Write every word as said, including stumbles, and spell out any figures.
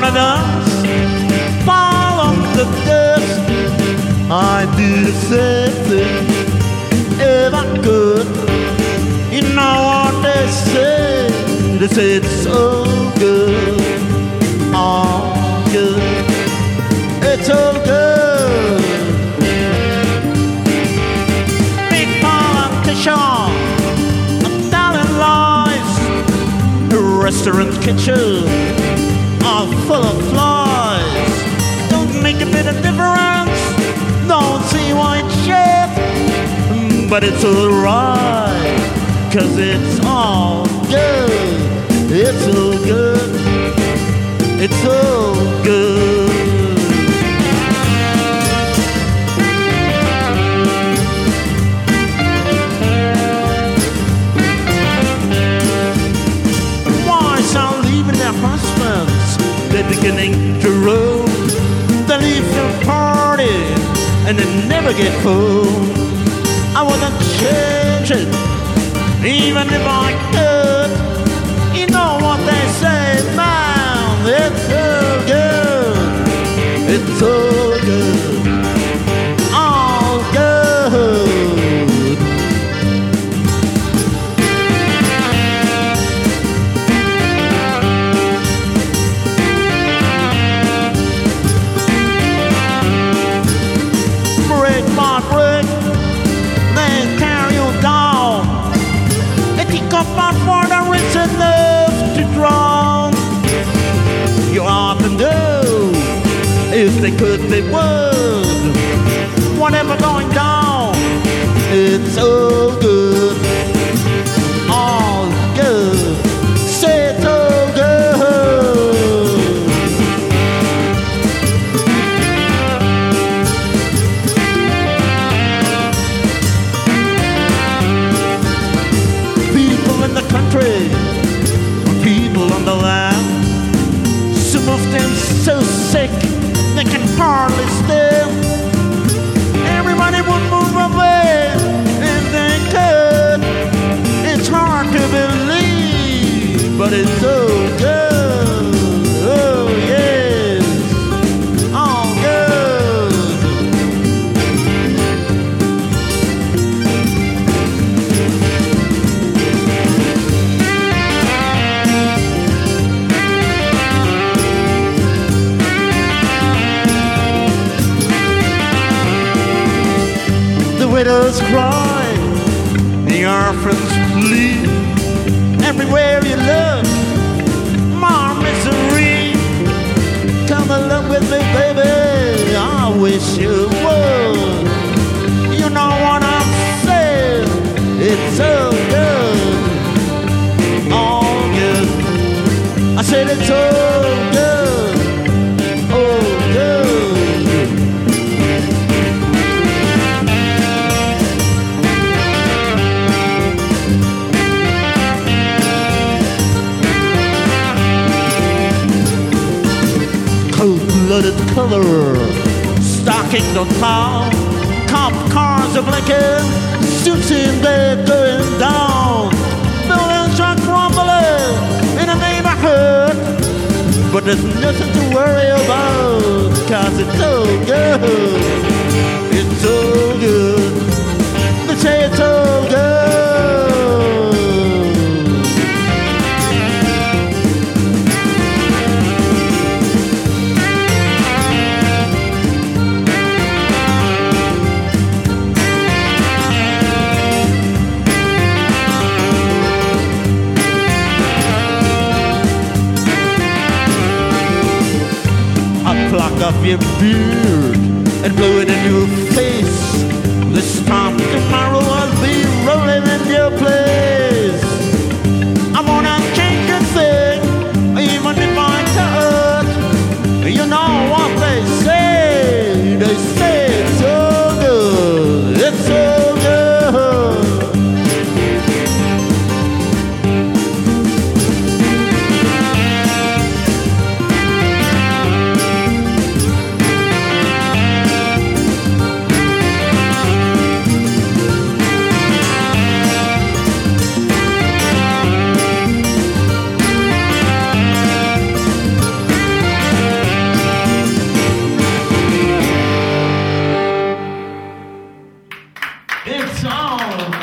one of us fall on the dust. I do the same thing if I could. You know what they say? They say it's so good, all good. It's so good. Big politician, a telling lies. The restaurant kitchen are full of flies. Don't make a bit of difference. Don't see white shit, but it's alright, 'cause it's all good. It's so good. It's so good. Wives are leaving their husbands. They're beginning to roam. They leave their party and they never get home. I wouldn't change it, even if I could. You know what they say, man, it's so good. It's so good, all good. Break my break, they carry you down. They think up on for the rich enough to drown. You ought to know, if they could, they would. Whatever going down, it's so good, all good. Say it's so good. People in the country, people on the land, some of them so sick they can hardly stand. Everybody would move away if they could. It's hard to believe, but it's so good. Oh yes, all good. The widows cry, the orphans plead. Everywhere you look, more misery. Come along with me, baby, I wish you would. You know what I'm saying, it's so good, all good. I said it's so good, oh good. Cold-blooded color, stockings on top, cop cars are blinking, suits in there going down, buildings are crumbling in a neighborhood, but there's nothing to worry about, 'cause it's so good, it's so good, they say it's so good. Pluck off your beard and blow it in your face. This time tomorrow I'll be rolling in your place. I wanna change a thing, even if I could. You know what they say, they say it's so good, it's so good. It's all